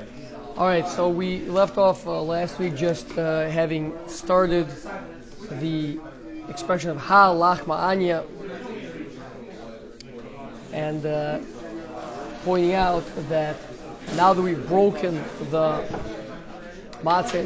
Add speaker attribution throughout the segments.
Speaker 1: All right, so we left off last week just having started the expression of ha lachma anya and pointing out that now that we've broken the matzah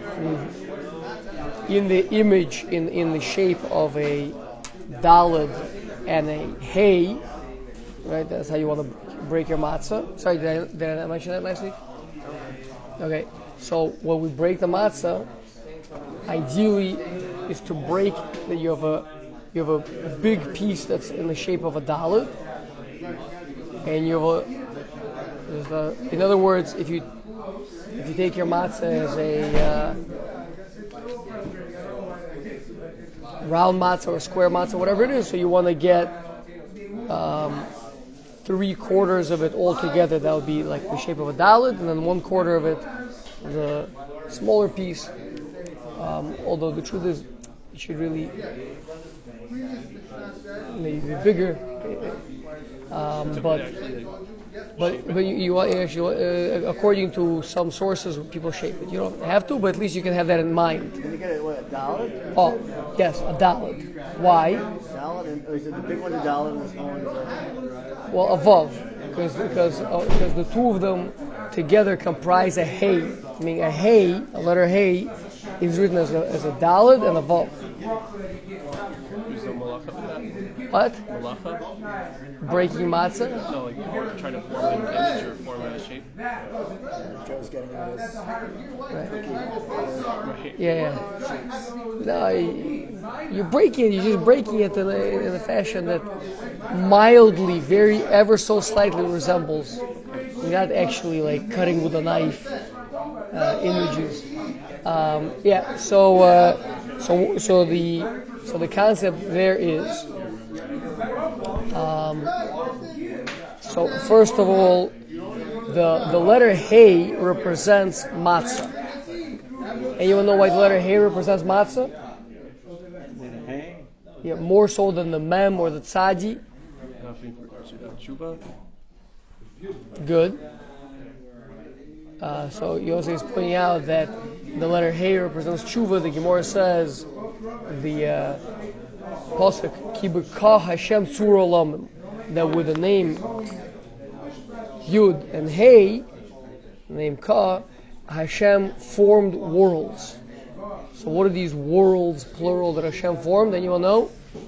Speaker 1: in the image, in the shape of a dalid and a hay, right? That's how you want to break your matzah. Sorry, did I not mention that last week? Okay, so when we break the matzah, ideally is to break that you have a big piece that's in the shape of a dalid, and you have in other words, if you take your matzah as a round matzah or square matzah, whatever it is, so you want to get 3/4 of it all together. That would be like the shape of a dalid, and then 1/4 of it, the smaller piece. Although the truth is, it should really maybe be bigger. But you actually, according to some sources, people shape it. You don't have to, but at least you can have that in mind.
Speaker 2: Can you get it, what, a dalid?
Speaker 1: Oh, yes, a dalid. Why?
Speaker 2: Dalid, and is it the big one, the dalid, and the small one?
Speaker 1: Well, above, because the two of them together comprise a hay. Meaning a hay, a letter hay, is written as a dalid and a vav.
Speaker 3: There's no malacha with that?
Speaker 1: What?
Speaker 3: Malacha?
Speaker 1: Breaking matzah?
Speaker 3: No, like trying to form an image or form a shape.
Speaker 2: Joe's getting this.
Speaker 1: Right. Yeah. No, you're breaking. You're just breaking it in a fashion that mildly, very ever so slightly resembles. You're not actually like cutting with a knife images. Yeah. So the concept there is. So first of all, the letter Hey represents matzah. And you want to know why the letter Hey represents matzah? Yeah, more so than the Mem or the Tzadi. Good. So Yosef is pointing out that the letter Hey represents tshuva. The Gemara says the pasuk Ki b'ka Hashem tzur olamim, that with the name Yud and Hey, the name Ka, Hashem formed worlds. So what are these worlds, plural, that Hashem formed? And you will know?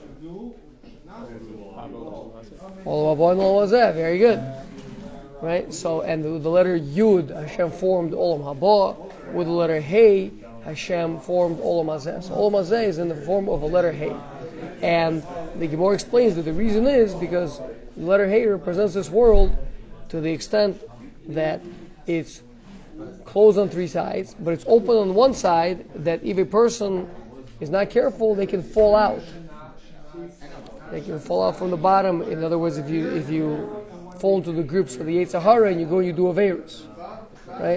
Speaker 1: Olam haba and olam hazeh. Very good. Right? So, and the letter Yud, Hashem formed olam haba. With the letter Hey, Hashem formed olam hazeh. So olam hazeh is in the form of a letter Hey. And the Gemara explains that the reason is because the letter Hey represents this world to the extent that it's closed on three sides, but it's open on one side, that if a person is not careful, they can fall out. They can fall out from the bottom. In other words, if you fall into the grips of the Yetzer Hara and you do Aveirus, right?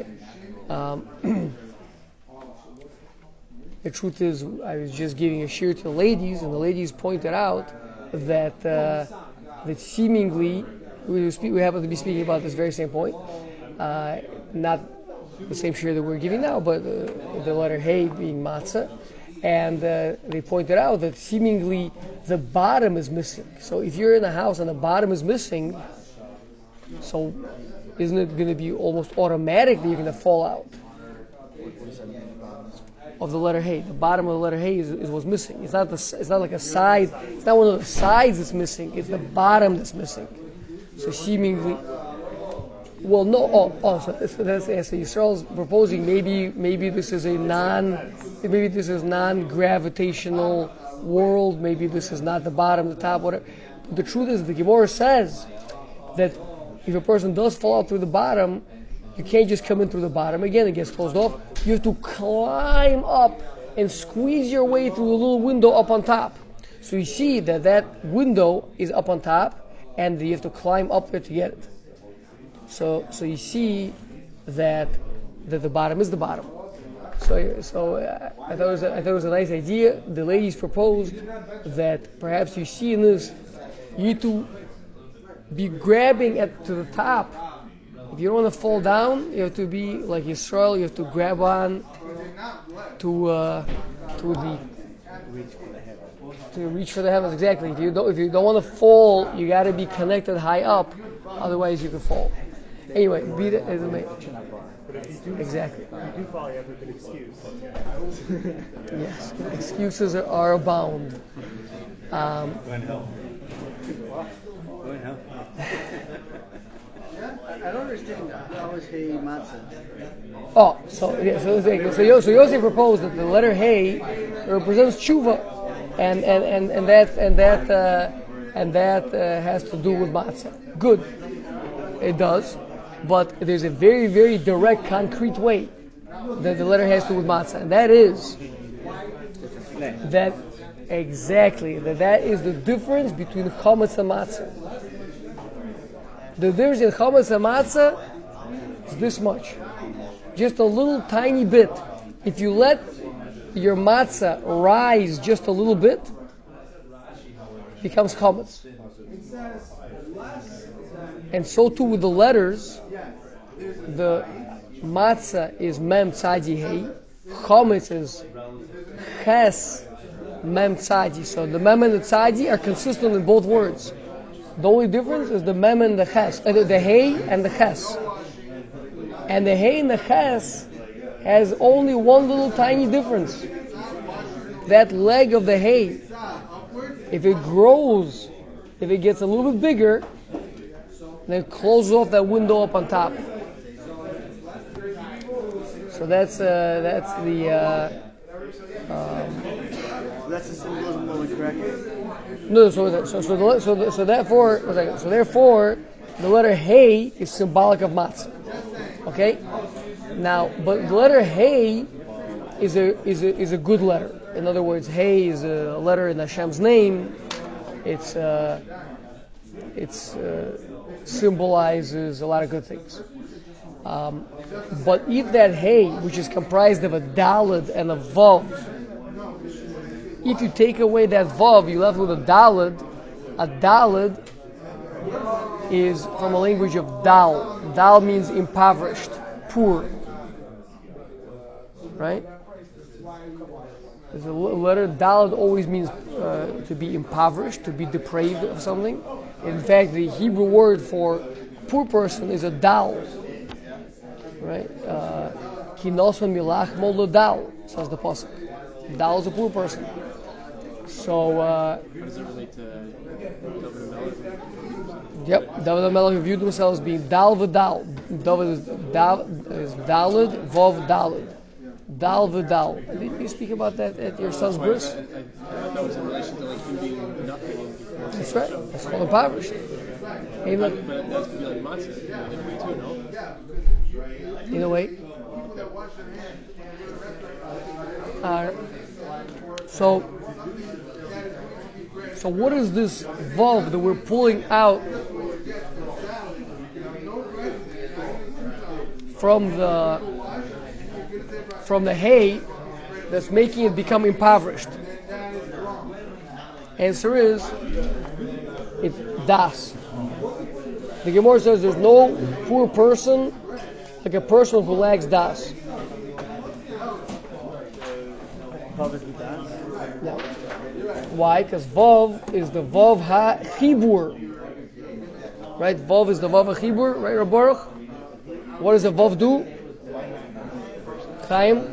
Speaker 1: The truth is, I was just giving a shir to the ladies, and the ladies pointed out that seemingly we happen to be speaking about this very same point, not the same shir that we're giving now, but the letter Hey being matzah, and they pointed out that seemingly the bottom is missing. So if you're in a house and the bottom is missing, so isn't it going to be almost automatic that you're going to fall out of the letter Hey? The bottom of the letter Hey is what's missing. It's not like a side. It's not one of the sides that's missing. It's the bottom that's missing. So seemingly, well, no. So that's the answer. Yisrael's proposing maybe this is non-gravitational world. Maybe this is not the bottom, the top, whatever. But the truth is, the Gemara says that if a person does fall out through the bottom, you can't just come in through the bottom again. It gets closed off. You have to climb up and squeeze your way through the little window up on top. So you see that window is up on top, and you have to climb up there to get it. So you see that the bottom is the bottom. So I thought it was a nice idea. The ladies proposed that perhaps you see in this, you need to be grabbing to the top, If you don't want to fall down, you have to be like Yisrael. You have to grab on to the to reach for the heavens. Exactly. If you don't want to fall, you got to be connected high up. Otherwise, you can fall. Anyway, beat it as a mate. Exactly.
Speaker 2: You do fall, you have a good excuse.
Speaker 1: Yes, excuses are abound.
Speaker 2: Go and help. Go and help. I don't understand how is hey matzah.
Speaker 1: Oh, so Yossi proposed that the letter Hey represents tshuva, and that has to do with matzah. Good, it does, but there's a very, very direct, concrete way that the letter has to do with matzah, and that is that that is the difference between chametz and matzah. The difference in chametz and matzah is this much. Just a little tiny bit. If you let your matzah rise just a little bit, it becomes chametz. And so too with the letters. The matzah is mem tzadi hey. Chametz is ches mem tzadi. So the mem and the tzadi are consistent in both words. The only difference is the mem and the ches, the hey and the ches. And the hey and the ches has only one little tiny difference. That leg of the hay, if it grows, if it gets a little bit bigger, then it closes off that window up on top. So that's the.
Speaker 2: So that's the symbolism of the correct.
Speaker 1: No, so therefore, the letter Hey is symbolic of matzah. Okay. Now, but the letter Hey is a good letter. In other words, Hey is a letter in Hashem's name. It symbolizes a lot of good things. But if that Hey, which is comprised of a Daled and a Vav, if you take away that Vav, you're left with a Daled. A Daled is from a language of Dal. Dal means impoverished, poor. Right? The letter Daled always means to be impoverished, to be depraved of something. In fact, the Hebrew word for poor person is a Dal. Right? Kinoson milach mol Dal, says the pasuk. Dal is a poor person. So.
Speaker 3: How does it relate to David Melech?
Speaker 1: Yep, David HaMelech viewed themselves being Dal v'Dal. David is Daled, Vav Daled. Dal v'Dal. Did you speak about that at your son's bris?
Speaker 3: I thought it was in relation to like him being nothing.
Speaker 1: That's right. That's called impoverished. Hey, look.
Speaker 3: But that could be like matzah in a way too, no?
Speaker 1: In a way. So what is this Vav that we're pulling out from the hay that's making it become impoverished? Answer is, it's das. The Gemara says there's no poor person like a person who lacks das. No. Why? Because Vav is the Vav ha-chibur. Right? Vav is the Vav ha-chibur. Right, Rabbaruch? What does the Vav do? Chaim?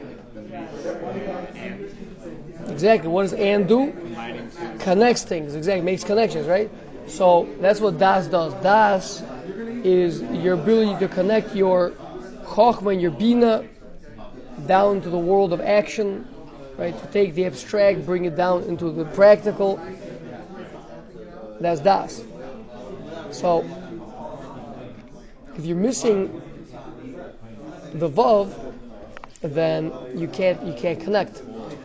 Speaker 1: Exactly. What does and do? Connects things. Exactly. Makes connections, right? So that's what Das does. Das is your ability to connect your Chochmah and your Bina down to the world of action, right? To take the abstract, bring it down into the practical. That's Das. So if you're missing the Vav, then you can't connect.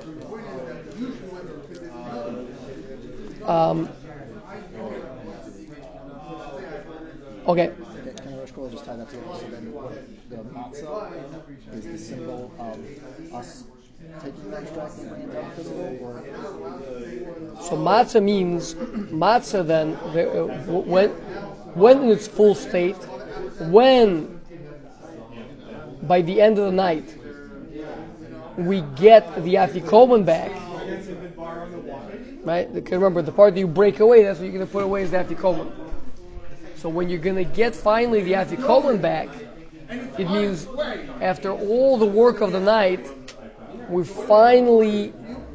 Speaker 1: Okay.
Speaker 4: Can Rosh Kola just tie that together? So then the matzah is the symbol of us taking the abstract and bringing it down to physical? Or?
Speaker 1: So matzah means, matzah then, when in its full state, when by the end of the night we get the afikoman back, right? Because remember, the part that you break away, that's what you're going to put away is the afikoman. So when you're going to get finally the afikoman back, it means after all the work of the night, we're finally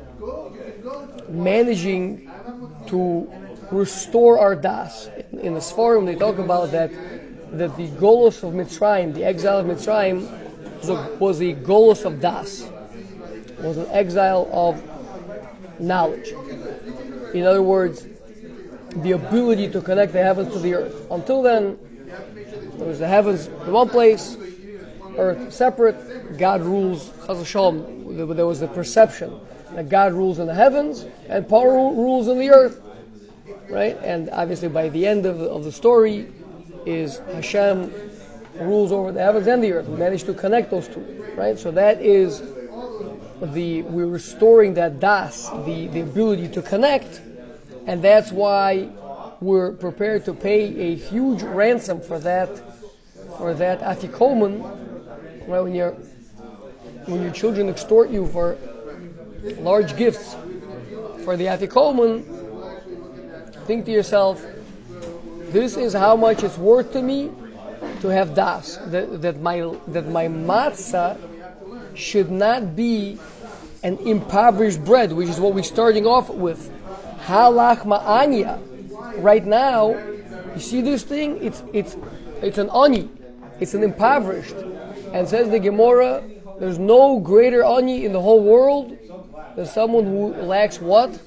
Speaker 1: managing to restore our das. In the Sfarim, they talk about that the Golos of Mitzrayim, the exile of Mitzrayim, was a Golos of das, was an exile of knowledge. In other words, the ability to connect the heavens to the earth. Until then, there was the heavens in one place, earth separate, God rules, Chaz v'shalom. There was the perception that God rules in the heavens and Paro rules in the earth. Right? And obviously by the end of the story is Hashem rules over the heavens and the earth. We managed to connect those two. Right? So that is we're restoring that das, the ability to connect, and that's why we're prepared to pay a huge ransom for that afikoman. Right? When your children extort you for large gifts for the afikoman, think to yourself, this is how much it's worth to me to have das. That my matzah should not be an impoverished bread, which is what we're starting off with. Halach ma'anya. Right now, you see this thing? It's an ani. It's an impoverished. And says the Gemara, there's no greater ani in the whole world than someone who lacks what?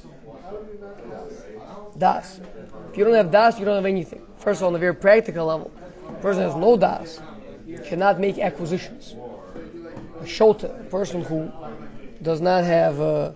Speaker 1: Das. If you don't have das, you don't have anything. First of all, on a very practical level, a person has no das cannot make acquisitions. A shota, a person who does not have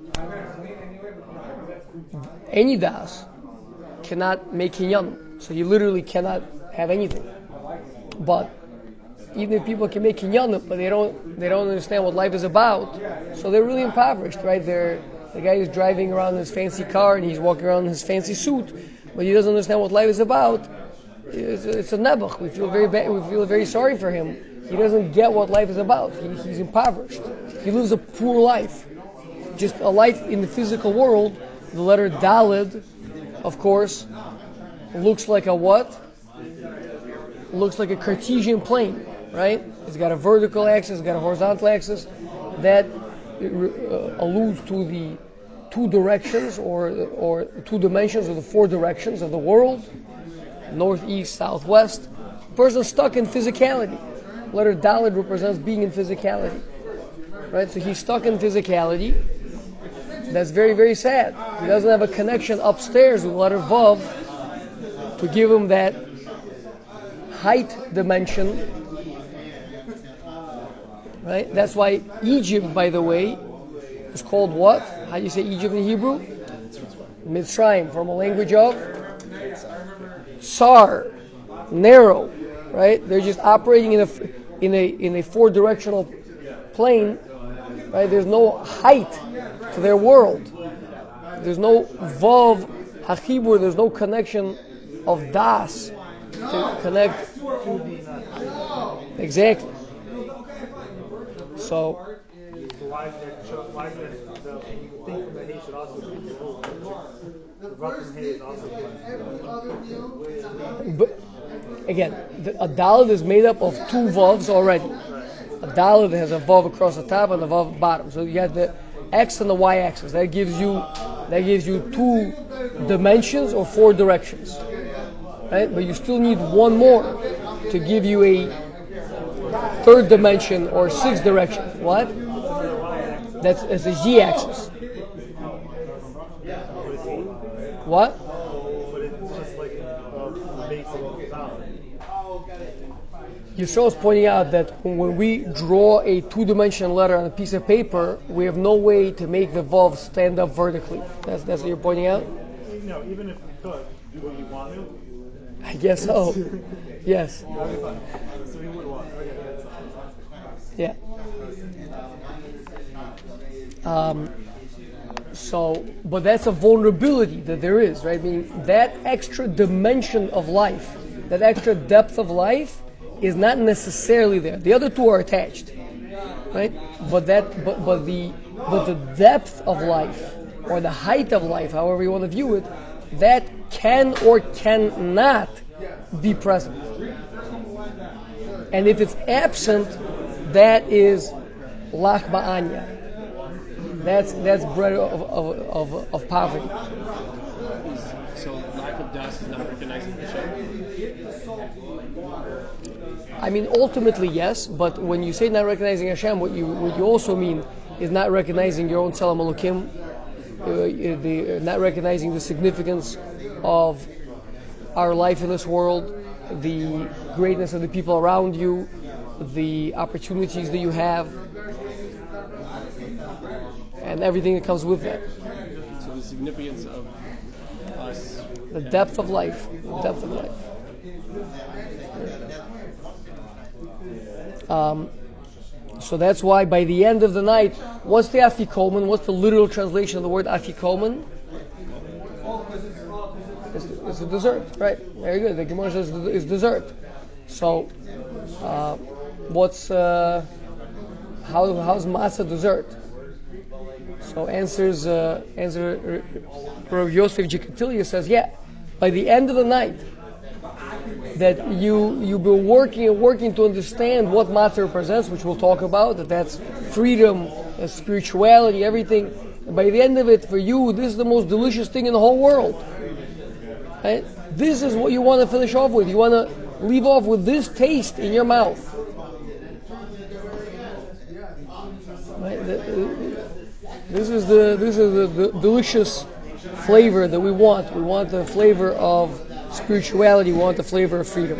Speaker 1: any das, cannot make kinyan. So he literally cannot have anything. But even if people can make kinyan, but they don't understand what life is about, so they're really impoverished, right? The guy is driving around in his fancy car and he's walking around in his fancy suit, but he doesn't understand what life is about. It's a nebuch. We feel very bad. We feel very sorry for him. He doesn't get what life is about. He's impoverished. He lives a poor life, just a life in the physical world. The letter Daled, of course, looks like a what? Looks like a Cartesian plane, right? It's got a vertical axis, it's got a horizontal axis. That alludes to the two directions or two dimensions of the four directions of the world, north, east, south, west. A person stuck in physicality. Letter Daled represents being in physicality, right? So he's stuck in physicality. That's very, very sad. He doesn't have a connection upstairs with letter Vav to give him that height dimension, right? That's why Egypt, by the way, is called what? How do you say Egypt in Hebrew? Mitzrayim, from a language of Sar, narrow, right? They're just operating in a four-directional plane, right? There's no height to their world. There's no Vav Hachibur. There's no connection of Das to connect. Exactly. So
Speaker 5: why is it the thing from the hay should also be the rough from hay is also
Speaker 1: but again, a Daled is made up of two Vavs already. A Daled has a Vav across the top and a Vav bottom. So you have the X and the Y axis. That gives you two dimensions or four directions. Right? But you still need one more to give you a third dimension or sixth direction. What? That's a Z axis. What?
Speaker 5: But it's just like a basic dollar.
Speaker 1: Yisrael is pointing out that when we draw a two-dimensional letter on a piece of paper, we have no way to make the Vav stand up vertically. That's what you're pointing out?
Speaker 5: No, even if we could, would you want to?
Speaker 1: I guess so. Yes.
Speaker 5: So you would want to. Okay,
Speaker 1: Yeah. But that's a vulnerability that there is, right? I mean, that extra dimension of life, that extra depth of life, is not necessarily there. The other two are attached, right? But the depth of life or the height of life, however you want to view it, that can or cannot be present. And if it's absent, that is lach ba'anya. That's bread of poverty.
Speaker 3: So lack of das is not recognizing Hashem?
Speaker 1: I mean, ultimately yes, but when you say not recognizing Hashem, what you also mean is not recognizing your own Tzelem Elokim, not recognizing the significance of our life in this world, the greatness of the people around you, the opportunities that you have, and everything that comes with that.
Speaker 3: So the significance of us.
Speaker 1: The depth of life. So that's why by the end of the night, what's the afikomen? What's the literal translation of the word afikomen? It's a dessert, right? Very good. The Gemara says it's dessert. So, how's matzah dessert? So answer Rav Yosef Jekatilia says, yeah, by the end of the night, that you've been working to understand what matzah represents, which we'll talk about, that's freedom, spirituality, everything. And by the end of it, for you, this is the most delicious thing in the whole world. Right? This is what you want to finish off with. You want to leave off with this taste in your mouth. Right? This is the delicious flavor that we want. We want the flavor of spirituality. We want the flavor of freedom.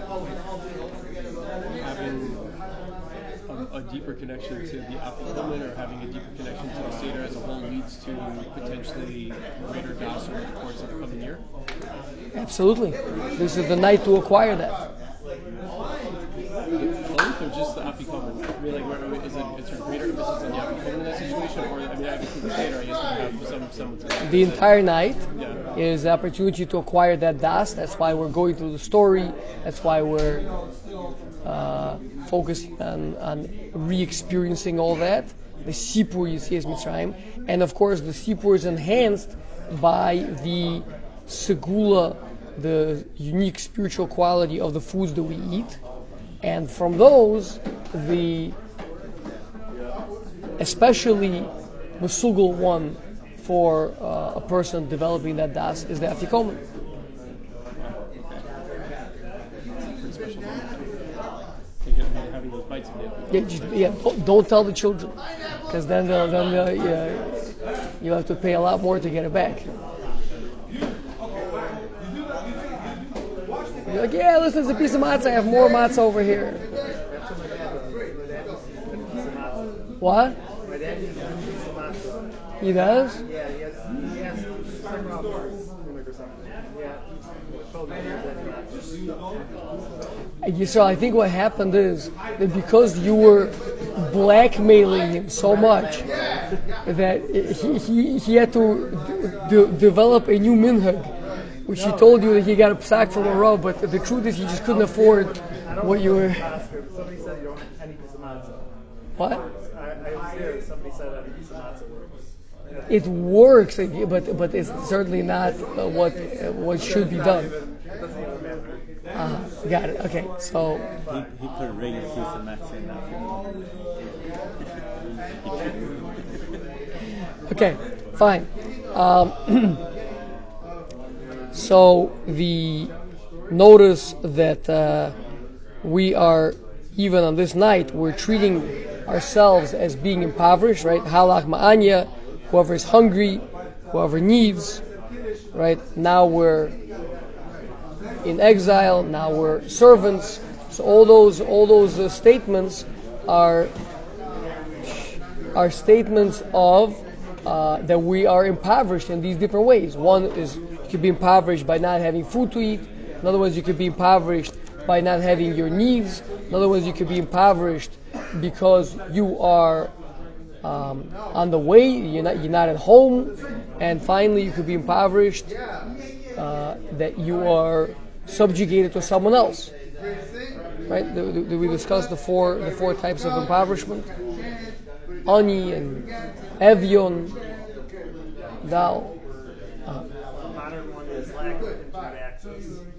Speaker 3: Having a deeper connection to the afikomen, or having a deeper connection to the Seder as a whole, leads to potentially greater das over the course of the coming year?
Speaker 1: Absolutely. This is the night to acquire that.
Speaker 3: Both, or just the afikomen? I mean, is there greater emphasis on the afikomen in that situation? Or, I mean, obviously the Seder, I guess, would have some
Speaker 1: the entire night
Speaker 3: yeah.
Speaker 1: is the opportunity to acquire that das. That's why we're going through the story. That's why we're focusing on re-experiencing all that. The Sipur Yetzias Mitzrayim. And of course, the Sipur is enhanced by the segula, the unique spiritual quality of the foods that we eat. And from those, especially the sugul one for a person developing that das is the afikomen.
Speaker 3: Having those bites again.
Speaker 1: Don't tell the children, because then you have to pay a lot more to get it back. You're like, yeah, listen, it's a piece of matzah. I have more matzah over here. What?
Speaker 2: My dad uses a piece of matzah.
Speaker 1: He does?
Speaker 2: Yeah, he has several hours or something. Yeah, he told me that.
Speaker 1: So I think what happened is that because you were blackmailing him so much that he had to develop a new minhag, which he told you that he got a sack from a row, but the truth is he just couldn't afford what you were.
Speaker 2: Somebody said you don't have any piece of matzah.
Speaker 1: What?
Speaker 2: I was there. Somebody said any piece of matzah works.
Speaker 1: It works, but it's certainly not what should be done.
Speaker 2: It doesn't even matter.
Speaker 1: Got it. Okay, so
Speaker 6: He could ring a piece of matzah enough.
Speaker 1: okay, fine. So notice that we are, even on this night, we're treating ourselves as being impoverished, right? Halach ma'anya, whoever is hungry, whoever needs, right? Now we're in exile, now we're servants. So all those statements are statements of that we are impoverished in these different ways. One is you could be impoverished by not having food to eat. In other words, you could be impoverished by not having your needs. In other words, you could be impoverished because you are on the way, you're not at home. And finally, you could be impoverished that you are subjugated to someone else. right? We discussed the four types of impoverishment: ani and evion, dal.
Speaker 5: The modern one is lack of internet access.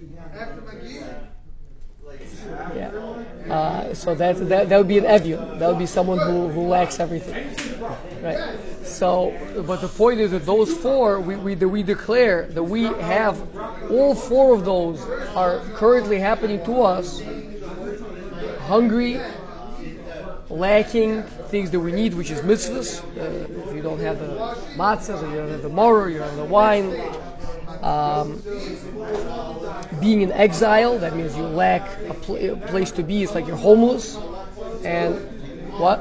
Speaker 1: Yeah. So that would be an evion. That would be someone who lacks everything, right? So, but the point is that those four we declare that we have all four of those are currently happening to us. Hungry, lacking things that we need, which is mitzvahs. If you don't have the matzahs, or you don't have the maror, you don't have the wine. Being in exile, that means you lack a place to be. It's like you're homeless. And what?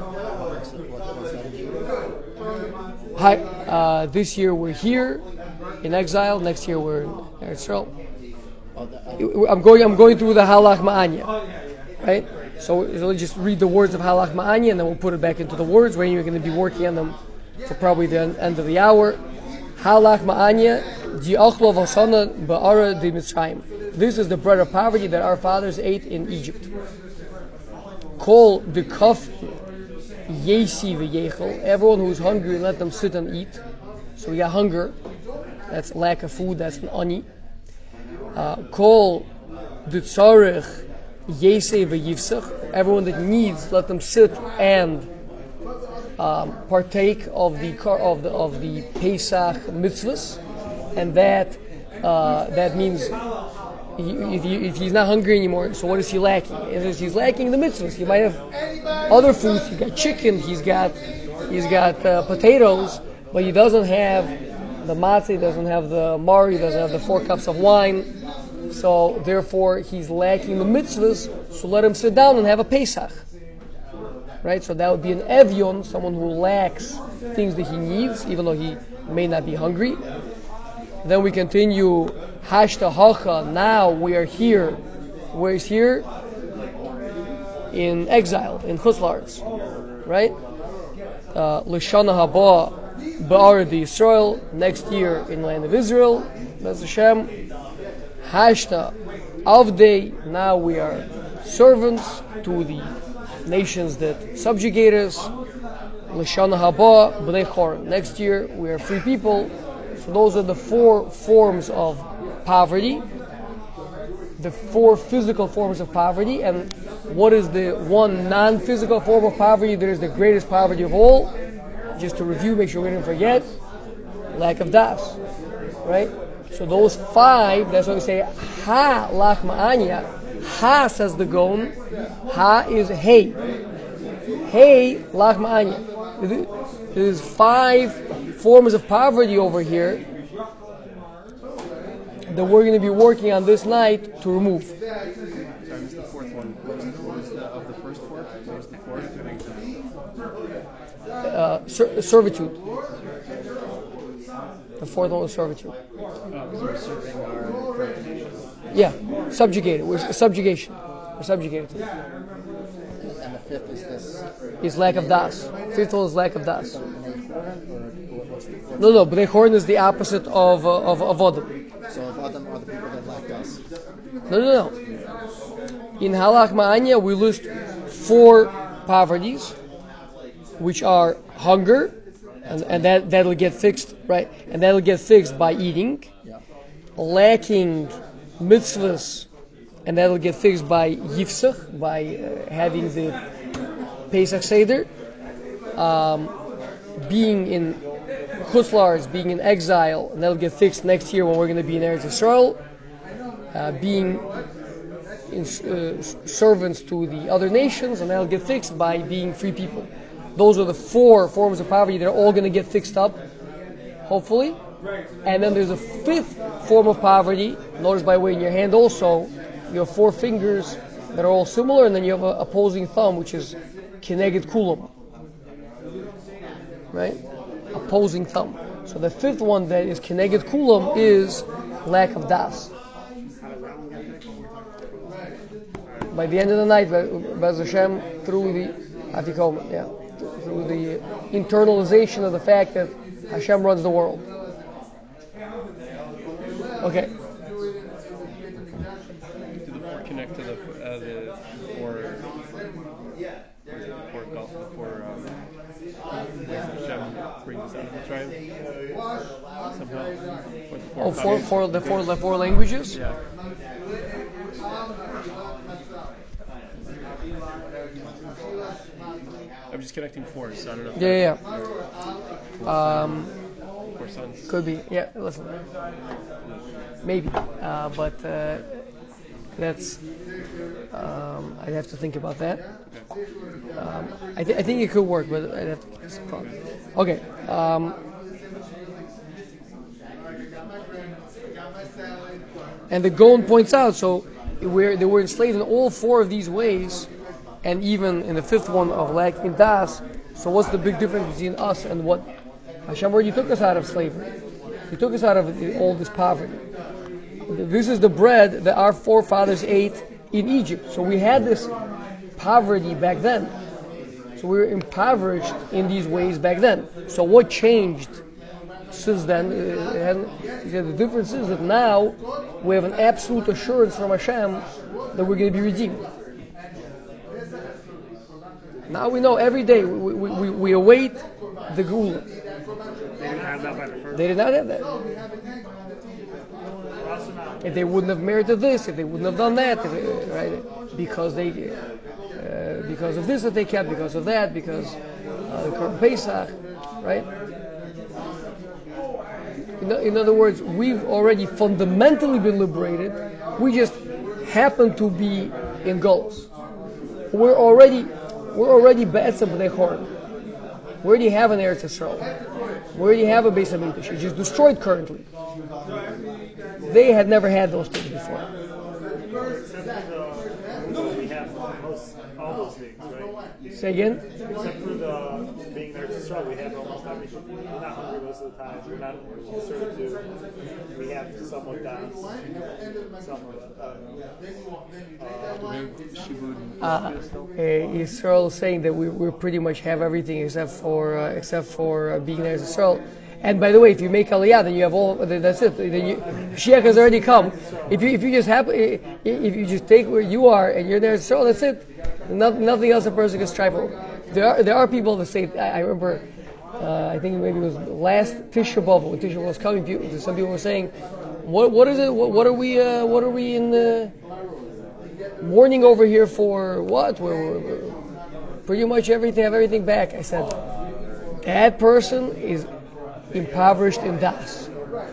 Speaker 1: Hi. This year we're here in exile. Next year we're in Eretz Yisrael. I'm going through the Halach Ma'anya, right? So let's just read the words of Halach Ma'anya, and then we'll put it back into the words. When you're going to be working on them for probably the end of the hour. Halach Ma'anya, Ji'achlo Vasana Ba'ara de Mitzrayim. This is the bread of poverty that our fathers ate in Egypt. Call the kaf Yesi v'yechel. Everyone who's hungry, let them sit and eat. So we got hunger. That's lack of food. That's an ani. Call the tzarech Yesi v'yivsach. Everyone that needs, let them sit and partake of the Pesach mitzvahs, and that means if he's not hungry anymore, so what is he lacking? He's lacking the mitzvahs. He might have other foods. He's got chicken. He's got potatoes, but he doesn't have the matzah. He doesn't have the mar. He doesn't have the 4 cups of wine. So therefore, he's lacking the mitzvahs. So let him sit down and have a Pesach. Right, so that would be an evion, someone who lacks things that he needs, even though he may not be hungry. Then we continue. Hashta hacha. Now we are here. Where is here? In exile, in Chutz La'aretz, right? L'shana haba ba'aretz Yisrael. Next year in the land of Israel. That's Hashem. Hashta avdei. Now we are servants to the nations that subjugate us. L'shana haba b'nei chor. Next year we are free people. So those are the 4 forms of poverty, the 4 physical forms of poverty. And what is the one non-physical form of poverty that is the greatest poverty of all? Just to review, make sure we didn't forget: lack of das. Right? So those 5, that's why we say ha lach ma'anya. Ha, says the Gaon. Ha is hey. Hey lach ma'anya. There's 5 forms of poverty over here that we're going to be working on this night to remove.
Speaker 3: Sorry, I missed the 4th one. What was of the first 4? What was the 4th?
Speaker 1: Servitude. The 4th one was servitude.
Speaker 4: Usurping our current.
Speaker 1: Yeah, subjugated. We're subjugation. We're subjugated to it.
Speaker 4: And the 5th is this.
Speaker 1: Is lack of das. 5th one is lack of das.
Speaker 4: Bnei Chorin, or what's the
Speaker 1: No. Bnei Chorin is the opposite of Adam.
Speaker 4: So Adam are the people that lack us.
Speaker 1: No. In Halach Ma'anya, we list 4 poverties, which are hunger, and that'll get fixed, right? And that'll get fixed by eating.
Speaker 4: Yeah.
Speaker 1: Lacking mitzvahs, and that'll get fixed by yifsach, by having the Pesach Seder. Being in Chutz La'aretz, being in exile, and that'll get fixed next year when we're going to be in Eretz Yisrael. Being servants to the other nations, and that'll get fixed by being free people. Those are the 4 forms of poverty that are all going to get fixed up, hopefully. And then there's a 5th form of poverty. Notice, by the way, in your hand also, you have 4 fingers that are all similar, and then you have an opposing thumb, which is keneged kulam. Right? Opposing thumb. So the 5th one that is keneged kulam is lack of das. By the end of the night, Bez Hashem, through the Afikoman, through the internalization of the fact that Hashem runs the world. Okay.
Speaker 3: Do the 4 connect to the 4 also the four ways that Hashem brings us out of Mitzrayim somehow. Or the
Speaker 1: four languages.
Speaker 3: Yeah. I'm just connecting four, so I don't know.
Speaker 1: Yeah.
Speaker 3: Four sons.
Speaker 1: Could be. Yeah. Listen. Maybe, but that's. I'd have to think about that. I think it could work, but I'd have to. Okay. And the Gaon points out, so they were enslaved in all four of these ways, and even in the fifth one of lacking das. So what's the big difference between us and what Hashem already took us out of slavery? He took us out of all this poverty. This is the bread that our forefathers ate in Egypt. So we had this poverty back then. So we were impoverished in these ways back then. So what changed since then? The difference is that now we have an absolute assurance from Hashem that we're going to be redeemed. Now we know every day we await the Geula.
Speaker 5: They didn't have that by the first.
Speaker 1: They did not have that. If they wouldn't have merited this, if they wouldn't have done that, right? Because of this that they kept, because of that, because the current Pesach, right? In other words, we've already fundamentally been liberated. We just happen to be in goals. We're already Be'etzem B'nei Chorn. We already have an Eretz Yisrael. We already have a Beis HaMikdash. It's just destroyed currently. They had never had those things before.
Speaker 5: We have all those things, right?
Speaker 1: Say again?
Speaker 5: Except for the being there to struggle, we have almost everything. We're not hungry most of the time. We're not servitude. We have somewhat das, somewhat.
Speaker 1: Yisrael is saying that we pretty much have everything except for being there as Yisrael. And by the way, if you make Aliyah, then you have all. That's it. Mashiach has already come. If you just take where you are and you're there, so that's it. Nothing else a person can strive for. There are people that say. I remember. I think maybe it was last Tisha B'Av when Tisha B'Av was coming. Some people were saying, "What is it? What are we in the mourning over here for? What? We're pretty much have everything back." I said, that person is impoverished in das.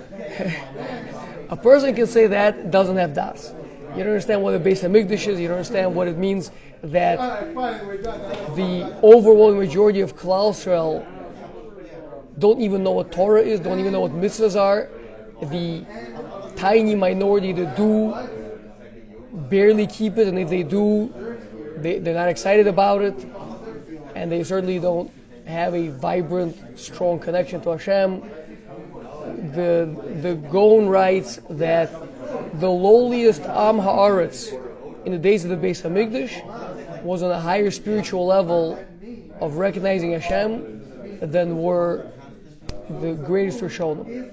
Speaker 1: A person can say that doesn't have das. You don't understand what the Beis HaMikdash is. You don't understand what it means that the overwhelming majority of Klal Yisrael don't even know what Torah is, don't even know what mitzvahs are. The tiny minority that do barely keep it, and if they do, they're not excited about it, and they certainly don't have a vibrant, strong connection to Hashem. The Gaon writes that the lowliest Am Haaretz in the days of the Beis HaMikdash was on a higher spiritual level of recognizing Hashem than were the greatest Rishonim.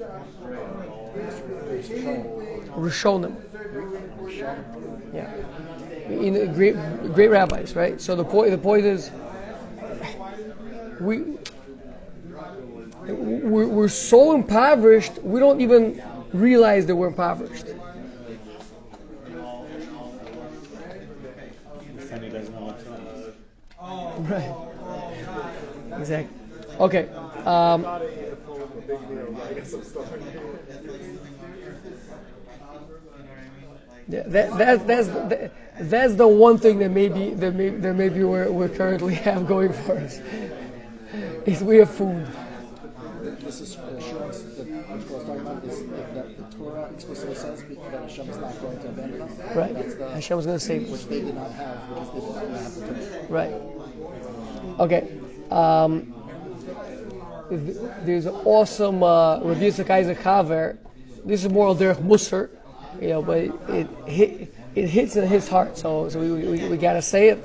Speaker 1: Yeah, in the great rabbis, right? So the point is, we're so impoverished, we don't even realize that we're impoverished. Right. Exactly. Okay. That's the one thing that maybe we're currently have going for us. Is we have food.
Speaker 4: This is assurance that Paul is talking about is that the Torah explicitly says that Hashem is not going to abandon us.
Speaker 1: Right.
Speaker 4: That's
Speaker 1: Hashem was going to save us.
Speaker 4: Which they did not have because they did not have the Torah.
Speaker 1: Right. Okay. There's an awesome Rabbi Yitzchak Isaac Haver. This is more derech Musar, but it hits in his heart. So we gotta say it.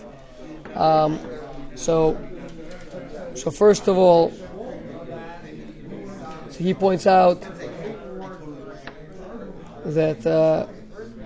Speaker 1: So first of all, so he points out that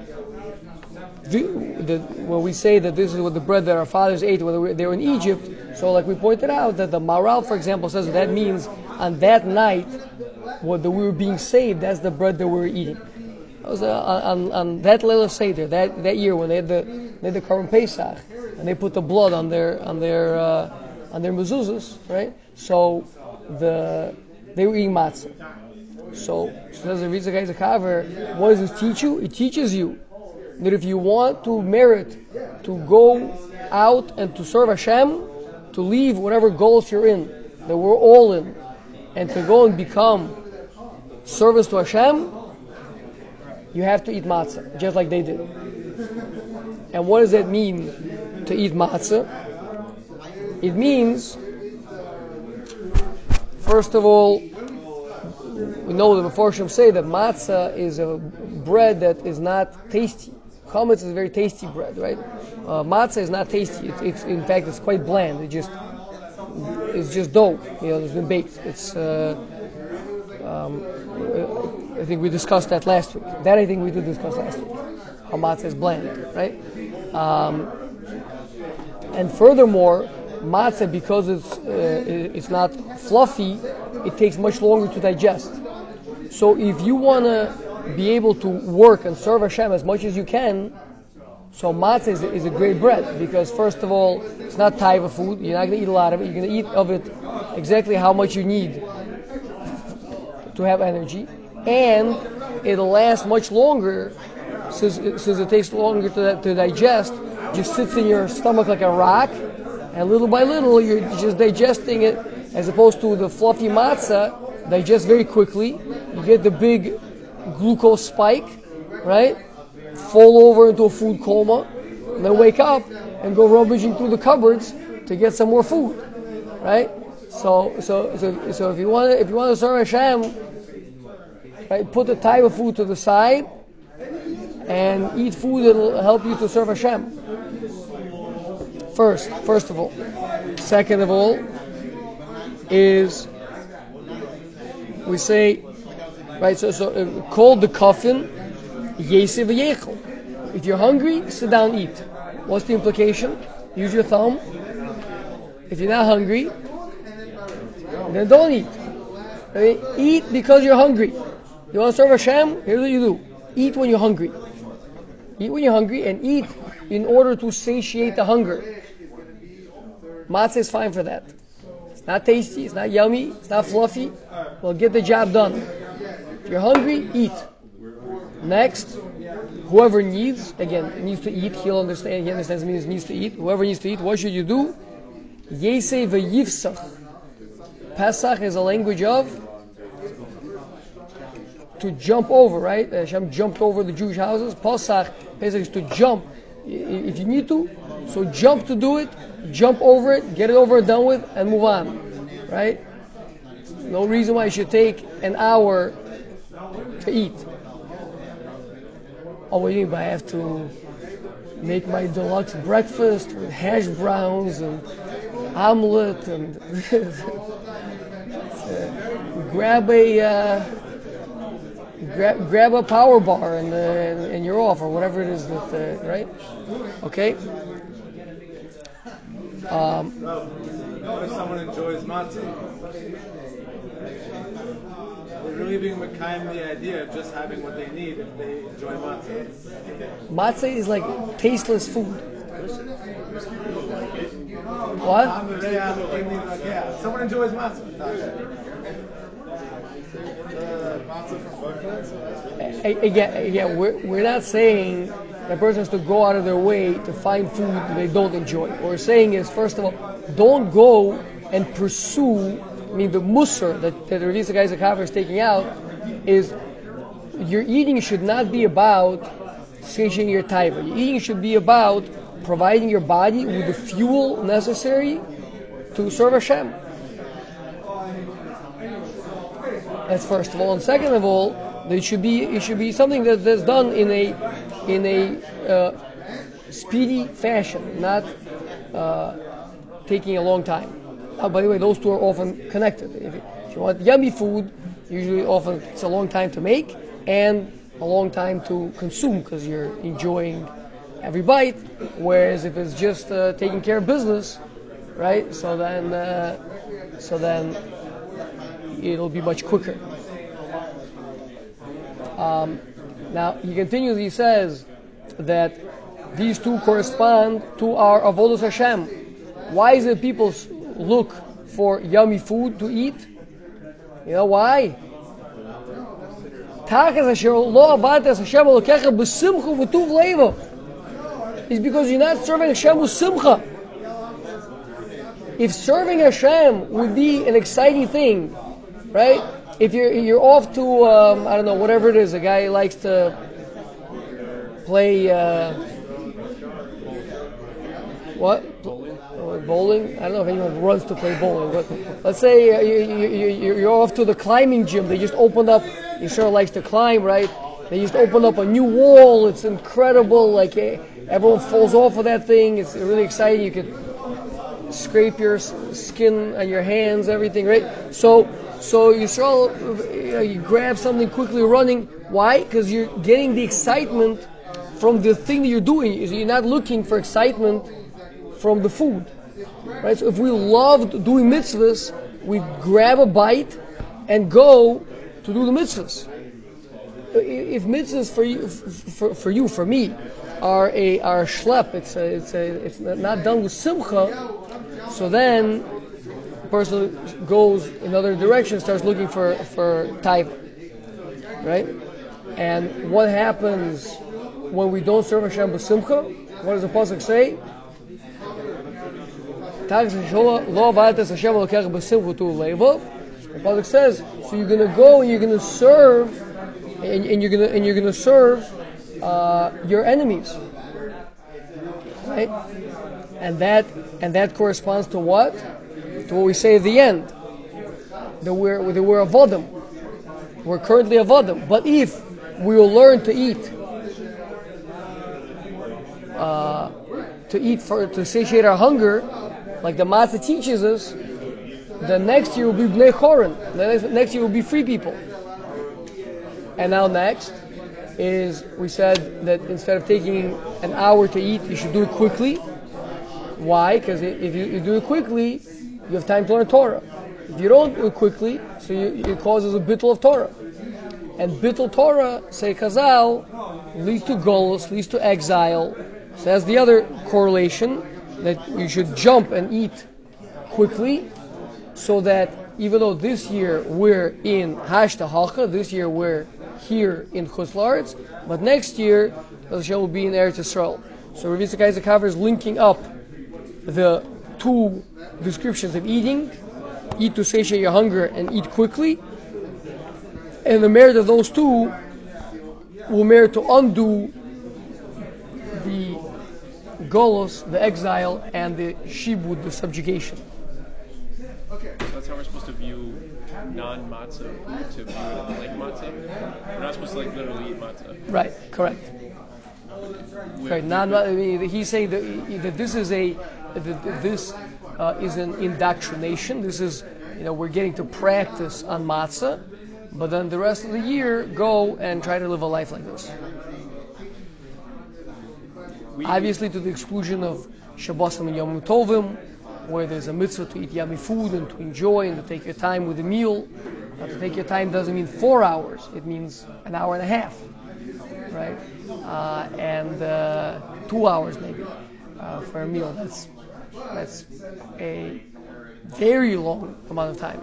Speaker 1: when we say that this is what the bread that our fathers ate when they were in Egypt, So like we pointed out that the Maral, for example, says that means on that night when we were being saved, that's the bread that we were eating. That was on that Leila Seder, that year when they had the Korban Pesach, and they put the blood on their mezuzahs, right? So they were eating matzah. So says the Rizak Kaver, what does this teach you? It teaches you that if you want to merit to go out and to serve Hashem, to leave whatever goals you're in, that we're all in, and to go and become service to Hashem, you have to eat matzah, just like they did. And what does that mean to eat matzah? It means, first of all, we know the Meforshim say that matzah is a bread that is not tasty. Chametz is a very tasty bread, right? Matzah is not tasty. It's in fact it's quite bland. It's just dough. It's been baked. I think we discussed that last week. I think we did discuss last week. How matzah is bland, right? And furthermore, matzah, because it's not fluffy, it takes much longer to digest. So if you want to be able to work and serve Hashem as much as you can, so matzah is a great bread, because first of all, it's not taiva food. You're not going to eat a lot of it. You're going to eat of it exactly how much you need to have energy, and it'll last much longer since it takes longer to digest. Just sits in your stomach like a rock, and little by little you're just digesting it, as opposed to the fluffy matzah digests very quickly. You get the big glucose spike, right? Fall over into a food coma, and then wake up and go rummaging through the cupboards to get some more food, right? So if you want to serve Hashem, right, put the type of food to the side and eat food that will help you to serve Hashem. First of all. Second of all is we say, right? So called the coffin, Yeseh v'yechel. If you're hungry, sit down, eat. What's the implication? Use your thumb. If you're not hungry, then don't eat. Okay? Eat because you're hungry. You want to serve Hashem? Here's what you do: eat when you're hungry. Eat when you're hungry, and eat in order to satiate the hunger. Matzah is fine for that. It's not tasty, it's not yummy, it's not fluffy. Well, get the job done. If you're hungry, eat. Next, whoever needs to eat, he understands means needs to eat. Whoever needs to eat, what should you do? Yeseh v'yifsach. Pesach is a language of to jump over, right? Hashem jumped over the Jewish houses. Pesach is to jump. If you need to, so jump to do it, jump over it, get it over and done with, and move on, right? No reason why you should take an hour to eat. Oh, what do you mean? I have to make my deluxe breakfast with hash browns and omelet and grab a power bar and you're off, or whatever it is that right? Okay.
Speaker 2: What if someone enjoys matzah? They're really being Mekayim the idea of just having what they need if they enjoy matzah.
Speaker 1: Matzah is like tasteless food. What?
Speaker 2: Someone enjoys matzah.
Speaker 1: Again, we're not saying that person has to go out of their way to find food that they don't enjoy. What we're saying is, first of all, don't go and pursue. The musar that the Ravisa Guys Akavar is taking out is your eating should not be about satiating your taiva. Your eating should be about providing your body with the fuel necessary to serve Hashem. That's first of all, and second of all, it should be something that's done in a speedy fashion, not taking a long time. By the way, those two are often connected. If you want yummy food, usually often it's a long time to make and a long time to consume because you're enjoying every bite. Whereas if it's just taking care of business, right? So then it'll be much quicker. Now he continues. He says that these two correspond to our avodas Hashem. Why is it people look for yummy food to eat? You know why? It's because you're not serving Hashem with simcha. If serving Hashem would be an exciting thing, right? If you're off to I don't know, whatever it is, a guy likes to play bowling. I don't know if anyone runs to play bowling, but let's say you're off to the climbing gym. They just opened up. He sure likes to climb, right? They just opened up a new wall. It's incredible. Like everyone falls off of that thing. It's really exciting. You could scrape your skin on your hands, everything, right? So you grab something quickly running. Why? Because you're getting the excitement from the thing that you're doing. You're not looking for excitement from the food, right? So if we loved doing mitzvahs, we grab a bite and go to do the mitzvahs. If mitzvahs for me, are a schlep, it's not done with simcha. So then the person goes in another direction, starts looking for taiva, right? And what happens when we don't serve Hashem b'simcha? What does the pasuk say? The pasuk says, so you're going to go and you're going to serve, and you're going to serve your enemies, right? And that corresponds to what? To what we say at the end. That we're avodim. We're currently avodim. But if we will learn to eat, to satiate our hunger, like the matzah teaches us, the next year will be bnei chorin. The next year will be free people. And now next is, we said that instead of taking an hour to eat, you should do it quickly. Why? Because if you do it quickly, you have time to learn Torah. If you don't do it quickly, so it causes a bittul of Torah. And bittul Torah, say Chazal, leads to golus, leads to exile. So that's the other correlation, that you should jump and eat quickly, so that even though this year we're in Hashta Halcha, this year we're here in Chutz La'aretz, but next year Hashem will be in Eretz Yisrael. So Rav Yitzchak Isaac is linking up the two descriptions of eating: eat to satiate your hunger and eat quickly. And the merit of those two will merit to undo the golos, the exile, and the shibud, the subjugation.
Speaker 3: So that's how we're supposed to view non-matzah food, to view it like matzah. We're not supposed to literally eat matzah.
Speaker 1: Right, correct. Right. He's saying that this is is an indoctrination. This is, we're getting to practice on matzah, but then the rest of the year go and try to live a life like this. Obviously, to the exclusion of Shabbosim and Yom Tovim, where there's a mitzvah to eat yummy food and to enjoy and to take your time with a meal. To take your time doesn't mean 4 hours; it means an hour and a half, right? And 2 hours maybe for a meal. That's a very long amount of time,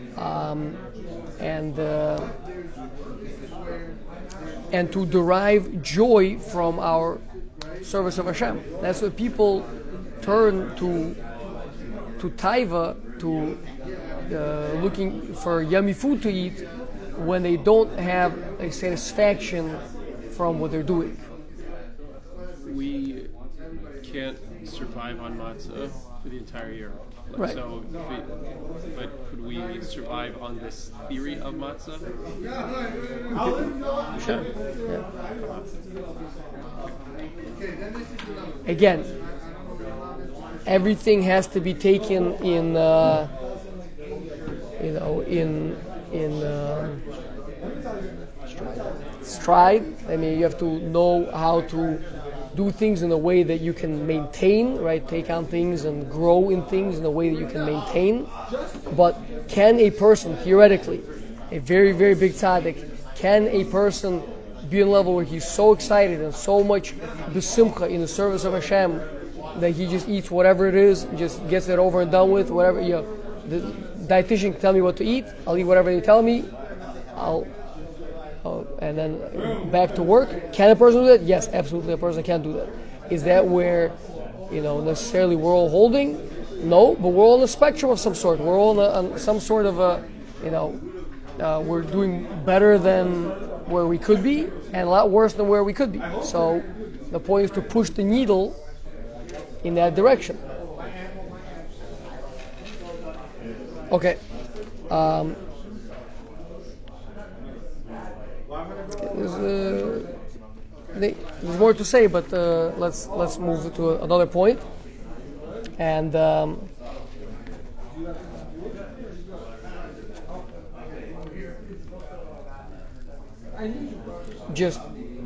Speaker 1: and to derive joy from our service of Hashem. That's what people turn to taiva, to looking for yummy food to eat, when they don't have a satisfaction from what they're doing.
Speaker 3: We can't survive on matzah for the entire year.
Speaker 1: Right.
Speaker 3: So, but could we survive on this theory of matzah?
Speaker 1: Sure. Yeah. Again, everything has to be taken in stride. I mean, you have to know how to do things in a way that you can maintain, right? Take on things and grow in things in a way that you can maintain. But can a person, theoretically, a very, very big tzaddik, can a person be on a level where he's so excited and so much besimcha in the service of Hashem that he just eats whatever it is, just gets it over and done with, whatever, the dietitian can tell me what to eat, I'll eat whatever they tell me, and then back to work. Can a person do that? Yes, absolutely, a person can do that. Is that where, necessarily we're all holding? No, but we're all on a spectrum of some sort. We're all on some sort of we're doing better than where we could be, and a lot worse than where we could be. So the point is to push the needle in that direction. Okay. There's more to say, but let's move to another point. And just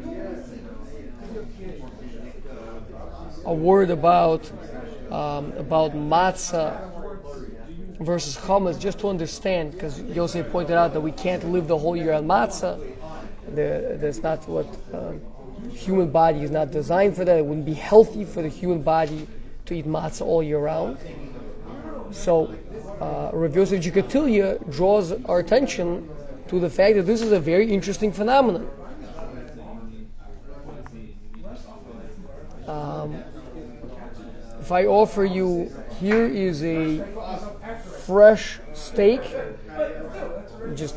Speaker 1: a word about matzah versus chametz, just to understand, because Yosef pointed out that we can't live the whole year on matzah. That's not what human body is not designed for that. It wouldn't be healthy for the human body to eat matzah all year round. So Rav Yosef Jikatilia draws our attention to the fact that this is a very interesting phenomenon. If I offer you, here is a fresh steak, just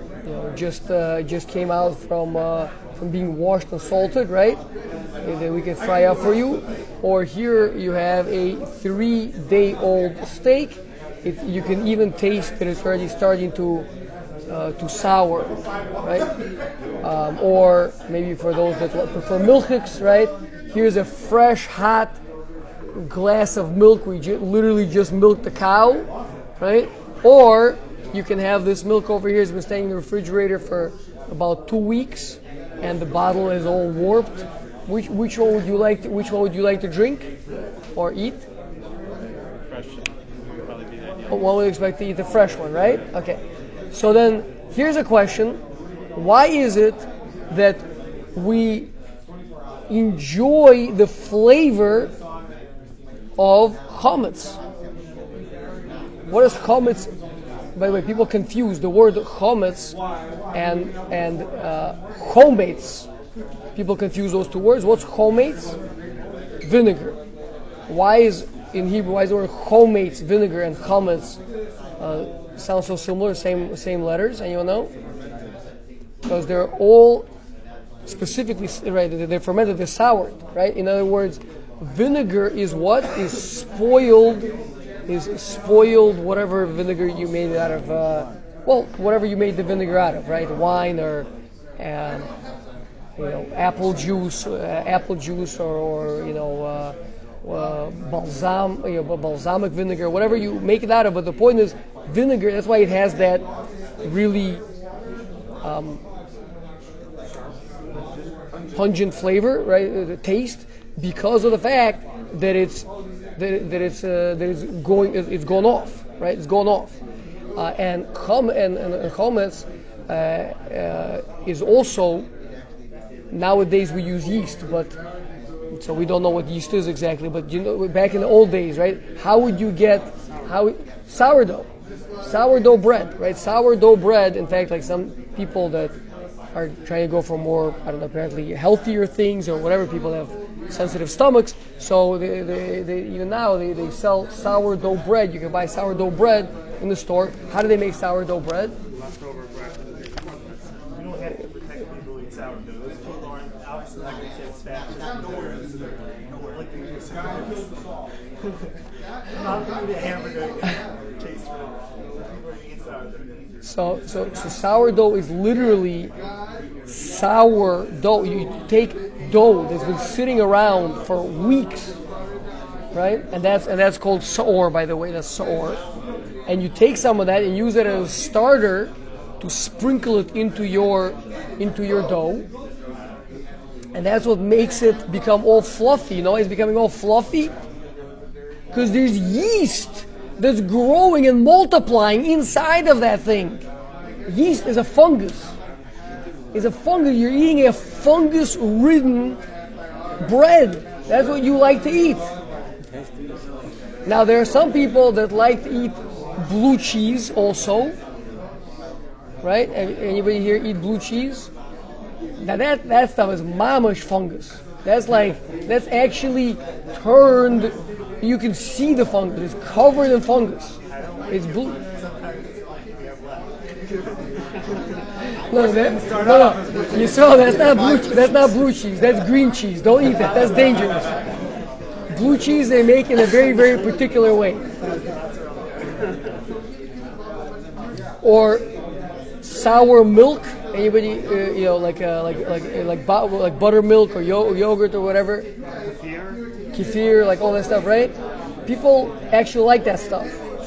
Speaker 1: came out from being washed and salted, right? And then we can fry up for you. Or here you have a 3-day-old steak. You can even taste that it's already starting to sour, right? Or maybe for those that prefer milchiks, right? Here's a fresh, hot glass of milk. We literally just milked the cow, right? Or you can have this milk over here. It's been staying in the refrigerator for about 2 weeks, and the bottle is all warped. Which one would you like? Which one would you like to drink or eat?
Speaker 3: Fresh would probably be the ideal.
Speaker 1: One would expect to eat the fresh one, right? Okay. So then, here's a question: why is it that we enjoy the flavor of chametz? What is chametz? By the way, people confuse the word chametz and chometz. People confuse those two words. What's chometz? Vinegar. Why is in Hebrew? Why is the word chometz, vinegar, and chametz sound so similar? Same letters. Anyone know? Because they're all specifically right. They're fermented. They're soured. Right. In other words, vinegar is what is spoiled. Whatever vinegar you made it out of, whatever you made the vinegar out of, right? Wine or apple juice, or balsamic vinegar, whatever you make it out of. But the point is, vinegar. That's why it has that really pungent flavor, right? The taste, because of the fact that it's gone off, right? It's gone off, and chometz is also, nowadays we use yeast, but so we don't know what yeast is exactly. But back in the old days, right? How would you get sourdough bread, right? Sourdough bread. In fact, like some people that are trying to go for more, I don't know, apparently healthier things or whatever. People have sensitive stomachs, so they even now they sell sourdough bread. You can buy sourdough bread in the store. How do they make sourdough bread?
Speaker 5: Leftover bread. You don't have to protect people who eat sourdough. Those people aren't obviously not going to say it's fat. I'm not going to eat a hamburger and get taste for people who eat sourdough.
Speaker 1: So sourdough is literally sourdough. You take dough that's been sitting around for weeks, right? And that's called saor, by the way. That's saor. And you take some of that and use it as a starter to sprinkle it into your dough. And that's what makes it become all fluffy. You know, it's becoming all fluffy because there's yeast that's growing and multiplying inside of that thing. Yeast is a fungus. It's a fungus. You're eating a fungus-ridden bread. That's what you like to eat. Now, there are some people that like to eat blue cheese also. Right? Anybody here eat blue cheese? Now that stuff is mamish fungus. That's actually turned. You can see the fungus. It's covered in fungus. It's blue. No. You saw that's not blue. That's not blue cheese. That's green cheese. Don't eat that. That's dangerous. Blue cheese they make in a very, very particular way. Or sour milk. Anybody, like buttermilk or yogurt or whatever. Kefir, like all that stuff, right? People actually like that stuff.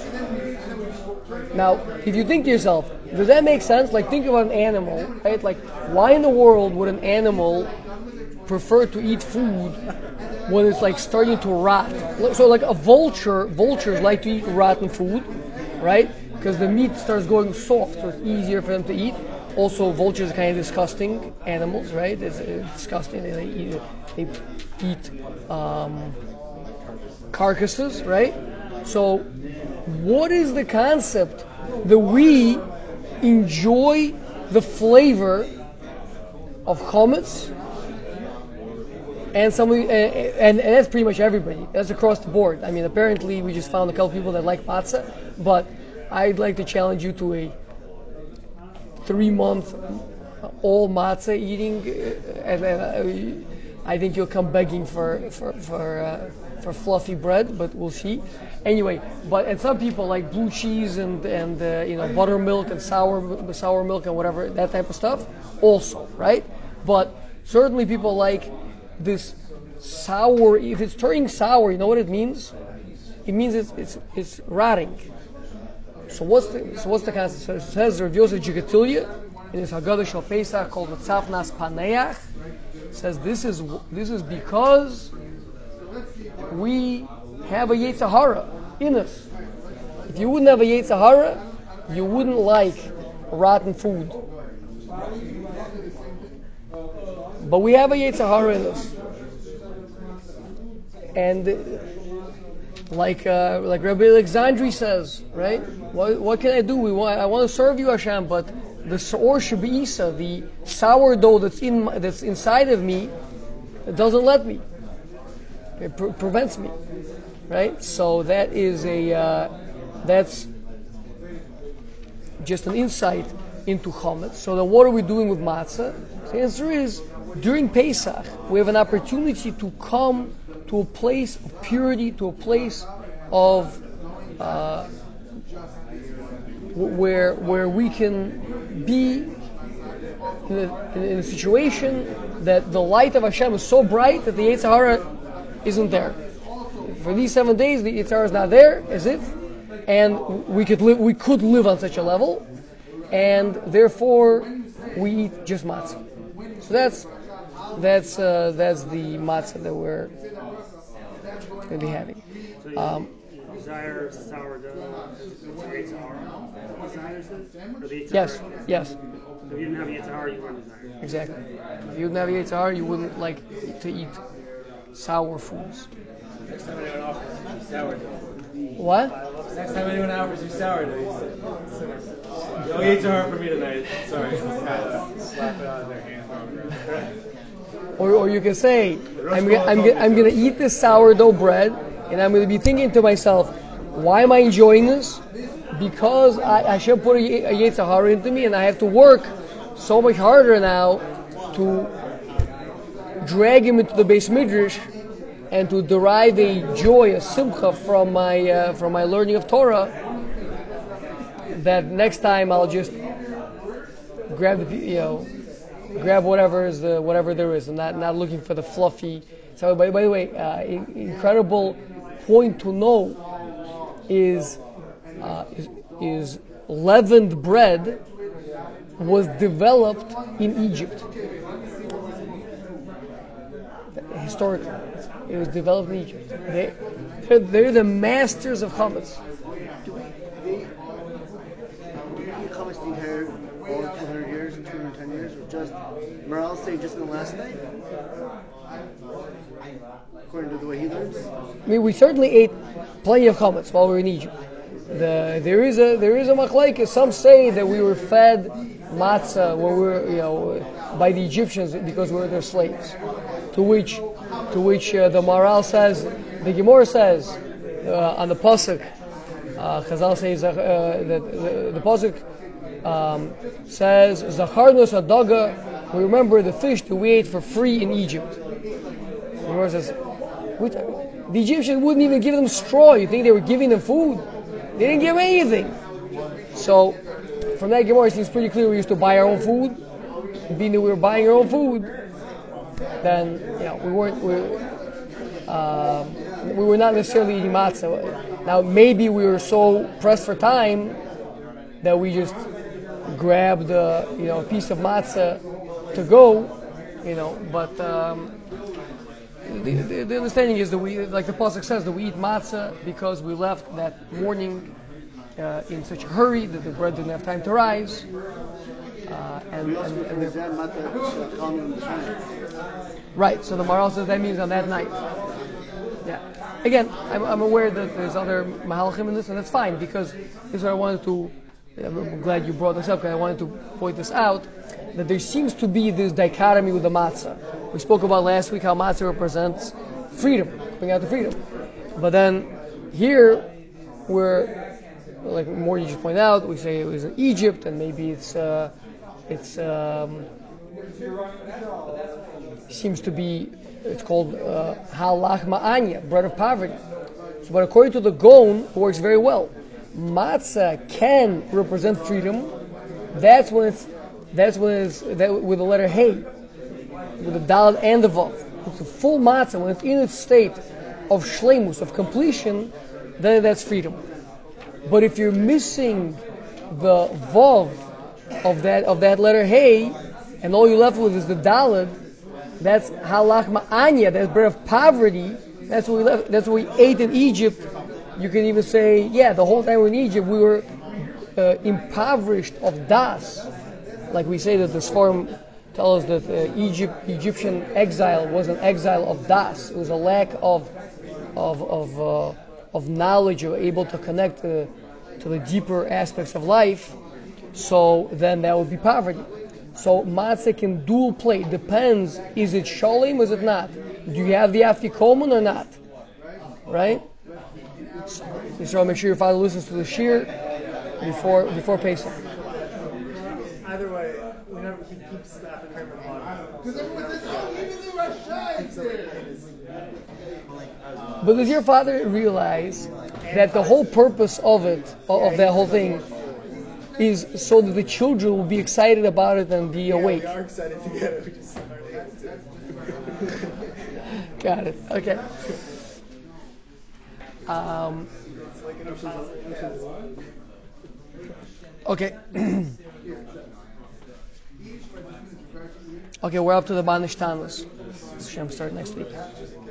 Speaker 1: Now, if you think to yourself, does that make sense? Like, think about an animal, right? Like, why in the world would an animal prefer to eat food when it's like starting to rot? So, like vultures like to eat rotten food, right? Because the meat starts going soft, so it's easier for them to eat. Also, vultures are kind of disgusting animals, right? It's disgusting. They eat carcasses, right? So, what is the concept that we enjoy the flavor of chametz and and that's pretty much everybody. That's across the board. I mean, apparently we just found a couple people that like matzah, but I'd like to challenge you to a 3-month all matzah eating, and I think you'll come begging for fluffy bread, but we'll see. Anyway, and some people like blue cheese and buttermilk and sour milk and whatever, that type of stuff also, right? But certainly people like this sour. If it's turning sour, you know what it means? It means it's rotting. So what's the concept? So it says Rav Yosef Jigatilia in his Haggadah Shel Pesach called the Tzafnas Paneach. It says this is because we have a Yetzer Hara in us. If you wouldn't have a Yetzer Hara, you wouldn't like rotten food. But we have a Yetzer Hara in us, and like Rabbi Alexandri says, right? What can I do? I want to serve you, Hashem, but the Sa'or Shabisa, the sourdough that's inside of me, it doesn't let me. It prevents me, right? So that is that's just an insight into chametz. So then, what are we doing with matzah? The answer is, during Pesach, we have an opportunity to come to a place of purity, to a place of where we can be in a situation that the light of Hashem is so bright that the Yetzer Hara isn't there. For these 7 days, the Yetzer Hara is not there, as if, and we could live on such a level, and therefore we eat just matzah. So that's the matzah that we're going to be having.
Speaker 5: Desire sourdough Yetzer Hara?
Speaker 1: Yes.
Speaker 5: So if you didn't have Yetzer Hara, you wouldn't desire.
Speaker 1: Exactly. If you didn't have Yetzer Hara, you wouldn't like to eat sour foods.
Speaker 3: Next time anyone offers you sourdough.
Speaker 1: What?
Speaker 3: Next time anyone offers you sourdough, you say, no Yetzer Hara for me tonight. Sorry.
Speaker 2: Slap it out of their hand.
Speaker 1: Or you can say, I'm going to eat this sourdough bread, and I'm going to be thinking to myself, why am I enjoying this? Because Hashem put a Yetzer Hara into me, and I have to work so much harder now to drag him into the Beis Midrash and to derive a joy, a simcha from my learning of Torah. That next time I'll just grab whatever there is, and not looking for the fluffy. So by the way, incredible point to know is leavened bread was developed in Egypt. historically. It was developed in Egypt. They're the masters of chametz.
Speaker 7: How much do you hear all 200 years and 210 years? Or just, Maral say just in the last night? According to the way he learns?
Speaker 1: I mean, we certainly ate plenty of chametz while we were in Egypt. There is a machlekes. Some say that we were fed matzah when we were, by the Egyptians because we were their slaves. To which the Maral says, the Gemara says on the pasuk, Chazal says that the pasuk says Zacharnos Adaga. We remember the fish that we ate for free in Egypt. The Gemara says, the Egyptians wouldn't even give them straw. You think they were giving them food? They didn't give them anything. So from that Gemara, it seems pretty clear we used to buy our own food. Being that we were buying our own food, then we were not necessarily eating matzah. Now maybe we were so pressed for time that we just grabbed a piece of matzah to go, but the understanding is that we, like the pasuk says, that we eat matzah because we left that morning in such a hurry that the bread didn't have time to rise. Right, so the Maral says that means on that night. Yeah. Again, I'm aware that there's other mahalchim in this, and that's fine, because this is what I wanted to. I'm glad you brought this up, because I wanted to point this out, that there seems to be this dichotomy with the matzah. We spoke about last week how matzah represents freedom, bring out the freedom. But then here, we're, like Morty just pointed out, we say it was in Egypt, and maybe it's seems to be, it's called halach ma'anya, bread of poverty. So, but according to the Gaon, it works very well. Matzah can represent freedom. That's when it's with the letter hey, with the dal and the vav. It's a full matzah when it's in its state of shleimus, of completion. Then that's freedom. But if you're missing the vav of that letter hey, and all you're left with is the dalad, that's halach ma'anya, that's bread of poverty. That's what we left. That's what we ate in Egypt. You can even say, the whole time we were in Egypt, we were impoverished of das. Like we say that the Sforim tell us that Egyptian exile was an exile of das. It was a lack of knowledge, of able to connect to the deeper aspects of life. So then that would be poverty. So matzah can dual play. Depends, is it sholem or is it not? Do you have the afikoman or not? Right? So make sure your father listens to the shir before Pesach.
Speaker 2: Either way, whenever he keeps the afikoman on.
Speaker 1: But does your father realize that the whole purpose of it, of that whole thing, is so that the children will be excited about it and be awake?
Speaker 2: We are excited together. We just aren't able to.
Speaker 1: Got it. Okay. Okay. Okay, we're up to the Banish Tanos. Hashem start next week.